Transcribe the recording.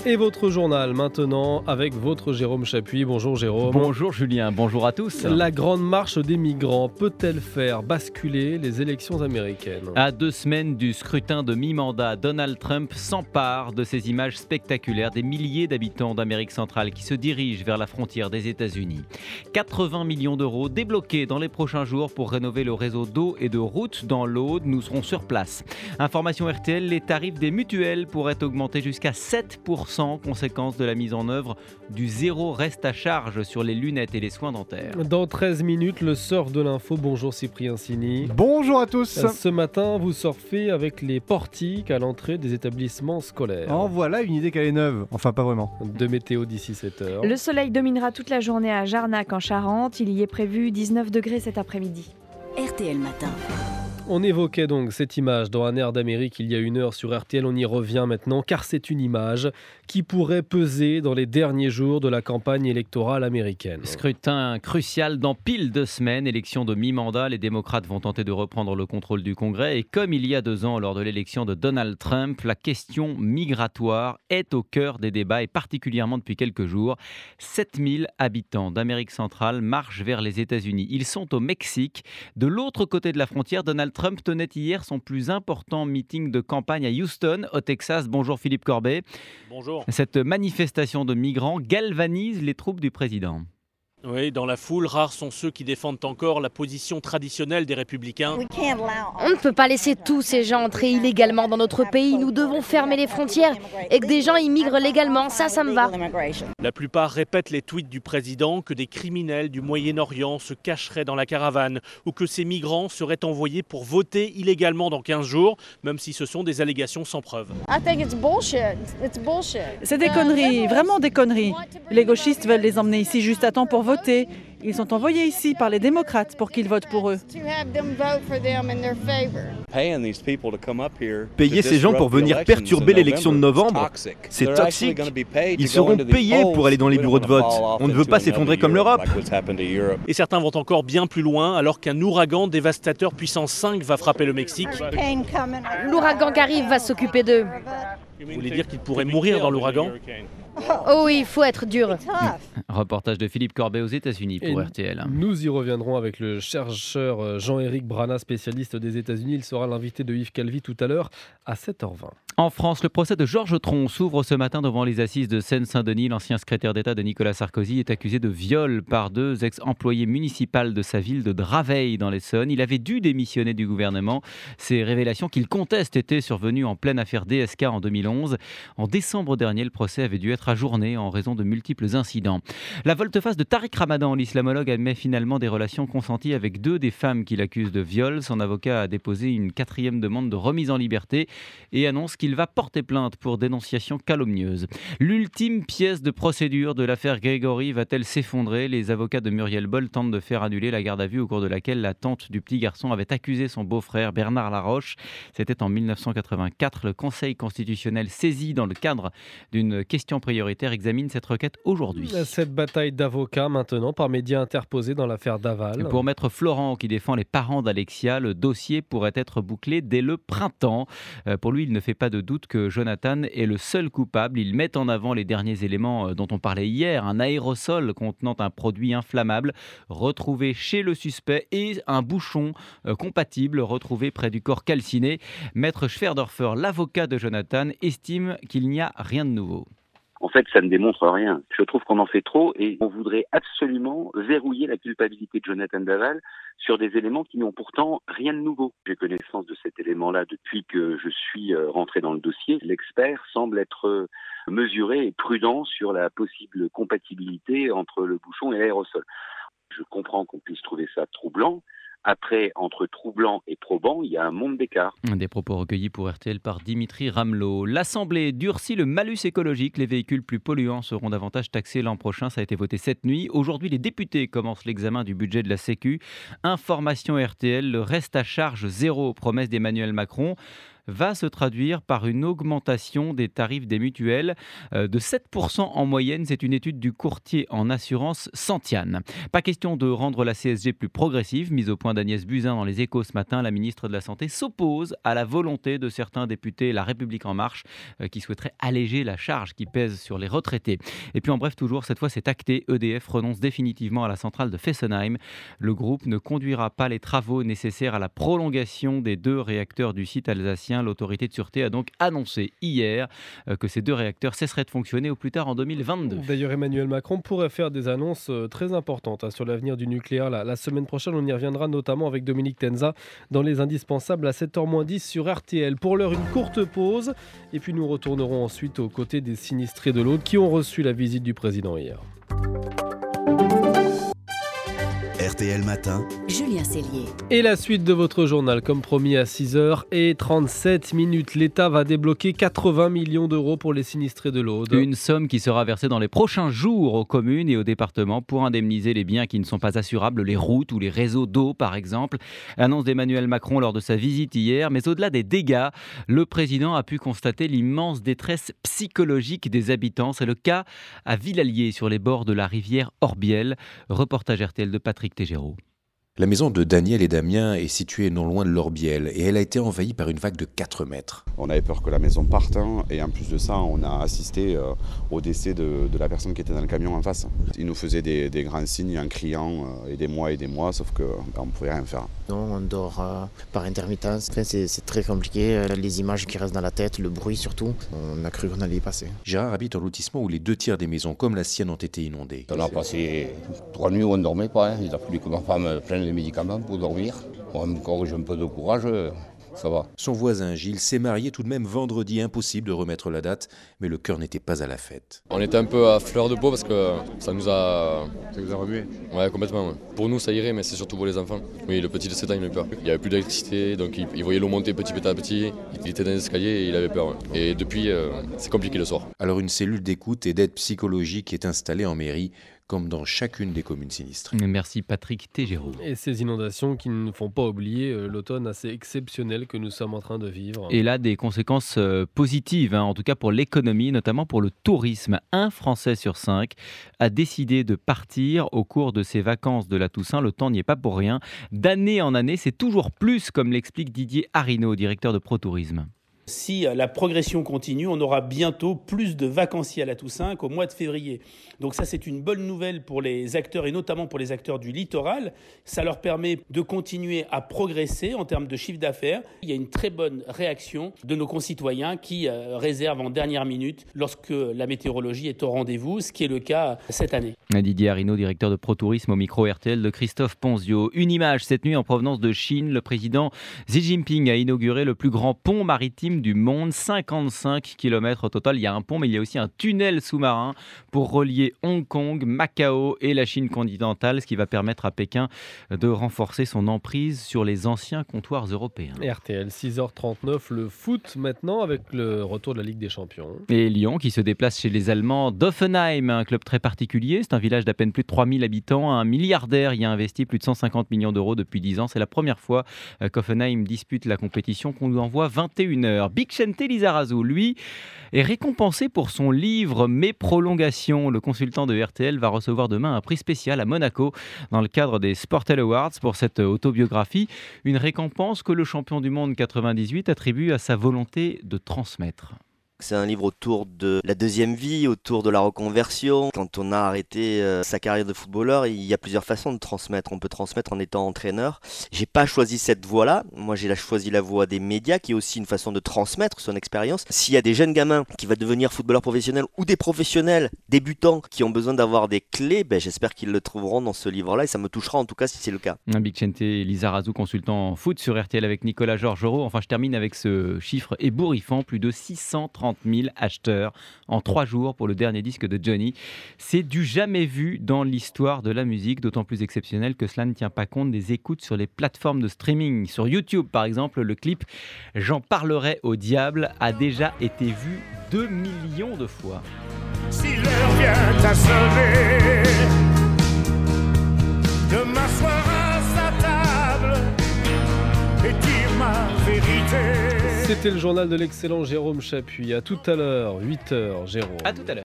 Et votre journal maintenant avec votre Jérôme Chapuis. Bonjour Jérôme. Bonjour Julien, bonjour à tous. La grande marche des migrants peut-elle faire basculer les élections américaines ? À 2 semaines du scrutin de mi-mandat, Donald Trump s'empare de ces images spectaculaires des milliers d'habitants d'Amérique centrale qui se dirigent vers la frontière des États-Unis. 80 millions d'euros débloqués dans les prochains jours pour rénover le réseau d'eau et de routes dans l'Aude. Nous serons sur place. Information RTL, les tarifs des mutuelles pourraient augmenter jusqu'à 7%, conséquence de la mise en œuvre du zéro reste à charge sur les lunettes et les soins dentaires. Dans 13 minutes, le surf de l'info. Bonjour Cyprien Sini. Bonjour à tous. Ce matin, vous surfez avec les portiques à l'entrée des établissements scolaires. En voilà une idée qu'elle est neuve. Enfin, pas vraiment. De météo d'ici 7h. Le soleil dominera toute la journée à Jarnac en Charente. Il y est prévu 19 degrés cet après-midi. RTL Matin. On évoquait donc cette image dans Un air d'Amérique il y a 1 heure sur RTL. On y revient maintenant car c'est une image qui pourrait peser dans les derniers jours de la campagne électorale américaine. Scrutin crucial dans pile 2 semaines, élection de mi-mandat. Les démocrates vont tenter de reprendre le contrôle du Congrès. Et comme il y a 2 ans lors de l'élection de Donald Trump, la question migratoire est au cœur des débats et particulièrement depuis quelques jours. 7000 habitants d'Amérique centrale marchent vers les États-Unis. Ils sont au Mexique. De l'autre côté de la frontière, Donald Trump tenait hier son plus important meeting de campagne à Houston, au Texas. Bonjour Philippe Corbet. Bonjour. Cette manifestation de migrants galvanise les troupes du président. Oui, dans la foule, rares sont ceux qui défendent encore la position traditionnelle des républicains. On ne peut pas laisser tous ces gens entrer illégalement dans notre pays. Nous devons fermer les frontières et que des gens immigrent légalement. Ça me va. La plupart répètent les tweets du président que des criminels du Moyen-Orient se cacheraient dans la caravane ou que ces migrants seraient envoyés pour voter illégalement dans 15 jours, même si ce sont des allégations sans preuve. C'est des conneries, vraiment des conneries. Les gauchistes veulent les emmener ici juste à temps pour voter. Ils sont envoyés ici par les démocrates pour qu'ils votent pour eux. Payer ces gens pour venir perturber l'élection de novembre, c'est toxique. Ils seront payés pour aller dans les bureaux de vote. On ne veut pas s'effondrer comme l'Europe. Et certains vont encore bien plus loin alors qu'un ouragan dévastateur puissance 5 va frapper le Mexique. L'ouragan qui arrive va s'occuper d'eux. Vous voulez dire qu'ils pourraient mourir dans l'ouragan ? Oh oui, il faut être dur. Reportage de Philippe Corbet aux États-Unis pour RTL. Nous y reviendrons avec le chercheur Jean-Éric Brana, spécialiste des États-Unis. Il sera l'invité de Yves Calvi tout à l'heure à 7h20. En France, le procès de Georges Tron s'ouvre ce matin devant les assises de Seine-Saint-Denis. L'ancien secrétaire d'État de Nicolas Sarkozy est accusé de viol par 2 ex-employés municipaux de sa ville de Draveil dans l'Essonne. Il avait dû démissionner du gouvernement. Ces révélations qu'il conteste étaient survenues en pleine affaire DSK en 2011. En décembre dernier, le procès avait dû être ajourné en raison de multiples incidents. La volte-face de Tariq Ramadan, l'islamologue, admet finalement des relations consenties avec 2 des femmes qu'il accuse de viol. Son avocat a déposé une 4e demande de remise en liberté et annonce qu'il va porter plainte pour dénonciation calomnieuse. L'ultime pièce de procédure de l'affaire Grégory va-t-elle s'effondrer ? Les avocats de Muriel Boll tentent de faire annuler la garde à vue au cours de laquelle la tante du petit garçon avait accusé son beau-frère Bernard Laroche. C'était en 1984. Le Conseil constitutionnel saisi dans le cadre d'une question prioritaire examine cette requête aujourd'hui. Cette bataille d'avocats maintenant par médias interposés dans l'affaire Daval. Pour Maître Florent qui défend les parents d'Alexia, le dossier pourrait être bouclé dès le printemps. Pour lui, il ne fait pas de doute que Jonathan est le seul coupable. Il met en avant les derniers éléments dont on parlait hier, un aérosol contenant un produit inflammable retrouvé chez le suspect et un bouchon compatible retrouvé près du corps calciné. Maître Schwerdorfer, l'avocat de Jonathan, estime qu'il n'y a rien de nouveau. En fait, ça ne démontre rien. Je trouve qu'on en fait trop et on voudrait absolument verrouiller la culpabilité de Jonathan Daval sur des éléments qui n'ont pourtant rien de nouveau. J'ai connaissance de cet élément-là depuis que je suis rentré dans le dossier. L'expert semble être mesuré et prudent sur la possible compatibilité entre le bouchon et l'aérosol. Je comprends qu'on puisse trouver ça troublant. Après, entre troublant et probant, il y a un monde d'écart. Des propos recueillis pour RTL par Dimitri Ramelot. L'Assemblée durcit le malus écologique. Les véhicules plus polluants seront davantage taxés l'an prochain. Ça a été voté cette nuit. Aujourd'hui, les députés commencent l'examen du budget de la Sécu. Information RTL, le reste à charge zéro, promesse d'Emmanuel Macron. va se traduire par une augmentation des tarifs des mutuelles de 7% en moyenne. C'est une étude du courtier en assurance Santiane. Pas question de rendre la CSG plus progressive, mise au point d'Agnès Buzyn dans les Échos ce matin. La ministre de la Santé s'oppose à la volonté de certains députés La République En Marche qui souhaiteraient alléger la charge qui pèse sur les retraités. Et puis en bref, toujours, cette fois c'est acté, EDF renonce définitivement à la centrale de Fessenheim. Le groupe ne conduira pas les travaux nécessaires à la prolongation des 2 réacteurs du site alsacien. L'autorité de sûreté a donc annoncé hier que ces 2 réacteurs cesseraient de fonctionner au plus tard en 2022. D'ailleurs, Emmanuel Macron pourrait faire des annonces très importantes sur l'avenir du nucléaire. La semaine prochaine, on y reviendra notamment avec Dominique Tenza dans Les Indispensables à 7h-10 sur RTL. Pour l'heure, une courte pause et puis nous retournerons ensuite aux côtés des sinistrés de l'Aude qui ont reçu la visite du président hier. RTL Matin, Julien Cellier. Et la suite de votre journal, comme promis à 6h37. L'État va débloquer 80 millions d'euros pour les sinistrés de l'Aude. Une somme qui sera versée dans les prochains jours aux communes et aux départements pour indemniser les biens qui ne sont pas assurables, les routes ou les réseaux d'eau par exemple. Annonce d'Emmanuel Macron lors de sa visite hier. Mais au-delà des dégâts, le président a pu constater l'immense détresse psychologique des habitants. C'est le cas à Villallier, sur les bords de la rivière Orbiel. Reportage RTL de Patrick Tégéraud. La maison de Daniel et Damien est située non loin de l'Orbiel et elle a été envahie par une vague de 4 mètres. On avait peur que la maison parte et en plus de ça, on a assisté au décès de la personne qui était dans le camion en face. Il nous faisait des grands signes en criant « aidez-moi », sauf qu'on ne pouvait rien faire. Non, on dort par intermittence. Enfin, c'est très compliqué, les images qui restent dans la tête, le bruit surtout. On a cru qu'on allait y passer. Gérard habite un lotissement où les 2 tiers des maisons comme la sienne ont été inondées. On a passé 3 nuits où on ne dormait pas. Il a fallu que ma femme prenne les médicaments pour dormir. Encore j'ai un peu de courage, ça va. Son voisin Gilles s'est marié tout de même vendredi. Impossible de remettre la date, mais le cœur n'était pas à la fête. On était un peu à fleur de peau parce que ça nous a... Ça vous a remué ? Ouais, complètement. Ouais. Pour nous, ça irait, mais c'est surtout pour les enfants. Oui, le petit de 7 ans, il avait peur. Il n'y avait plus d'électricité, donc il voyait l'eau monter petit à petit. Il était dans les escaliers et il avait peur. Ouais. Et depuis, c'est compliqué le soir. Alors une cellule d'écoute et d'aide psychologique est installée en mairie, comme dans chacune des communes sinistrées. Merci Patrick Tégéraud. Et ces inondations qui ne font pas oublier l'automne assez exceptionnel que nous sommes en train de vivre. Et là, des conséquences positives, en tout cas pour l'économie, notamment pour le tourisme. 1 Français sur 5 a décidé de partir au cours de ses vacances de la Toussaint. Le temps n'y est pas pour rien. D'année en année, c'est toujours plus, comme l'explique Didier Harineau, directeur de ProTourisme. Si la progression continue, on aura bientôt plus de vacanciers à la Toussaint qu'au mois de février. Donc ça, c'est une bonne nouvelle pour les acteurs et notamment pour les acteurs du littoral. Ça leur permet de continuer à progresser en termes de chiffre d'affaires. Il y a une très bonne réaction de nos concitoyens qui réservent en dernière minute lorsque la météorologie est au rendez-vous, ce qui est le cas cette année. Didier Harineau, directeur de ProTourisme au micro RTL de Christophe Ponzio. Une image cette nuit en provenance de Chine. Le président Xi Jinping a inauguré le plus grand pont maritime du monde, 55 km au total. Il y a un pont, mais il y a aussi un tunnel sous-marin pour relier Hong Kong, Macao et la Chine continentale, ce qui va permettre à Pékin de renforcer son emprise sur les anciens comptoirs européens. RTL, 6h39, le foot maintenant avec le retour de la Ligue des Champions. Et Lyon qui se déplace chez les Allemands d'Offenheim, un club très particulier. C'est un village d'à peine plus de 3000 habitants. Un milliardaire y a investi plus de 150 millions d'euros depuis 10 ans. C'est la première fois qu'Offenheim dispute la compétition, qu'on lui envoie 21h. Bixente Lizarazu, lui, est récompensé pour son livre Mes prolongations. Le consultant de RTL va recevoir demain un prix spécial à Monaco dans le cadre des Sportel Awards pour cette autobiographie. Une récompense que le champion du monde 98 attribue à sa volonté de transmettre. C'est un livre autour de la deuxième vie, autour de la reconversion. Quand on a arrêté sa carrière de footballeur, il y a plusieurs façons de transmettre. On peut transmettre en étant entraîneur. J'ai pas choisi cette voie-là. Moi, j'ai choisi la voie des médias, qui est aussi une façon de transmettre son expérience. S'il y a des jeunes gamins qui vont devenir footballeurs professionnels ou des professionnels débutants qui ont besoin d'avoir des clés, j'espère qu'ils le trouveront dans ce livre-là et ça me touchera en tout cas si c'est le cas. Bixente Lizarazu, consultant en foot sur RTL avec Nicolas Georgerot. Enfin, je termine avec ce chiffre ébouriffant, plus de 630 000 acheteurs en 3 jours pour le dernier disque de Johnny. C'est du jamais vu dans l'histoire de la musique, d'autant plus exceptionnel que cela ne tient pas compte des écoutes sur les plateformes de streaming. Sur YouTube, par exemple, le clip « J'en parlerai au diable » a déjà été vu 2 millions de fois. Si l'heure vient à sonner, de m'asseoir à sa table et dire ma vérité. C'était le journal de l'excellent Jérôme Chapuis. À tout à l'heure, 8h, Jérôme. À tout à l'heure.